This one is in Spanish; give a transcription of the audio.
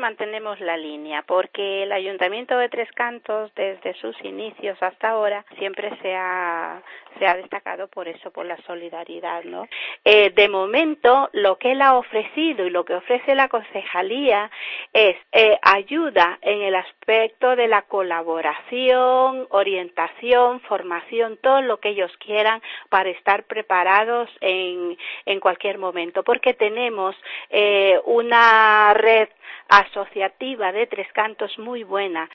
mantenemos la línea, porque el Ayuntamiento de Tres Cantos, desde sus inicios hasta ahora, siempre se ha destacado por eso, por la solidaridad, ¿no? De momento, lo que él ha ofrecido y lo que ofrece la concejalía es ayuda en el aspecto de la colaboración, orientación, formación, todo lo que ellos quieran para estar preparados en cualquier momento, porque tenemos una red asociativa de Tres Cantos muy buena.